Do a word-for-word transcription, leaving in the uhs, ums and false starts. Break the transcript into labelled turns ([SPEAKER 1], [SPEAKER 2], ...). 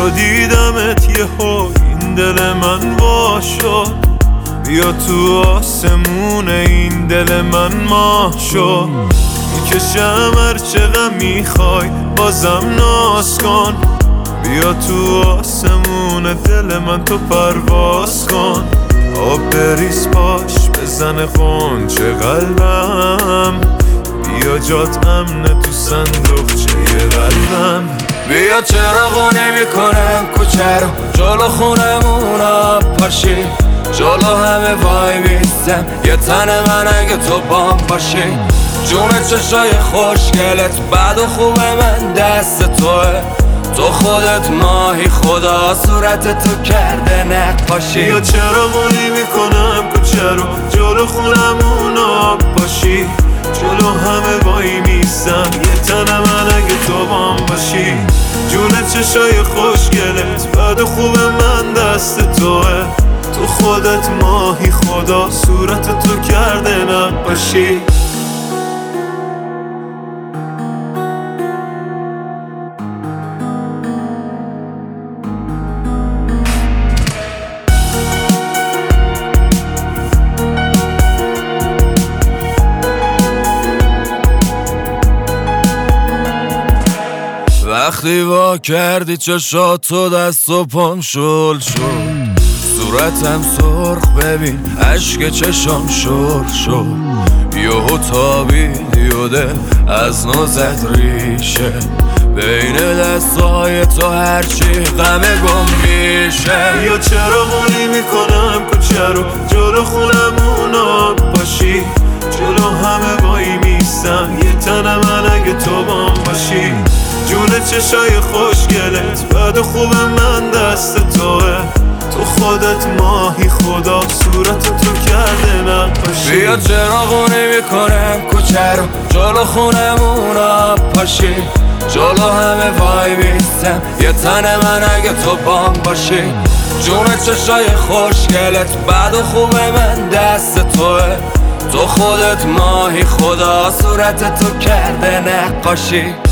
[SPEAKER 1] بیا دیدمت یهو این دل من وا شد، بیا تو آسمون این دل من ماه شد. میکشم هرچه غم میخوای بازم ناز کن، بیا تو آسمون دل من تو پرواز کن. آب بریز پاش بزن قنچه قلبم، بیا جات امنه تو صندوقچه قلبم.
[SPEAKER 2] بیا چراغو نمیکنم کوچه رو جلو خونمون آب پاشی، جلو همه وای میستم یه تن من اگه تو بام باشی. جون چشای خوشگلت بد و خوب من دست توه، تو خودت ماهی خدا صورت تو کرده نقاشی.
[SPEAKER 1] بیا چراغو نمیکنم کوچه رو جلو خونمون آب پاشی، جلو همه وای میستم یه تن من اگه تو بام باشی. جون چشای خوشگلت بد و خوب من دست توه، تو خودت ماهی خدا صورت تو کرده نقاشی.
[SPEAKER 2] وقتی وا کردی چشاتو دست و پام شل شد، صورتم سرخ ببین عشق چشام شل شد. یهو تابیدی و دل از نو زد ریشه، بین دستای تو هرچی غمه گم میشه.
[SPEAKER 1] یا چراغو نمیکنم کوچه رو جلو خونمون آب پاشی، جلو همه وای میستم یه تن من اگه تو بام باشی. جون چشای خوشگلت بد و خوب من دست توه، تو خودت ماهی خدا صورت تو کرده نقاشی.
[SPEAKER 2] بیا چراغو نمیکنم کوچه رو جلو خونمون آب پاشی، جلو همه وای میستم یه تن من اگه تو بام باشی. جون چشای خوشگلت بد و خوب من دست توه، تو خودت ماهی خدا صورت تو کرده نقاشی.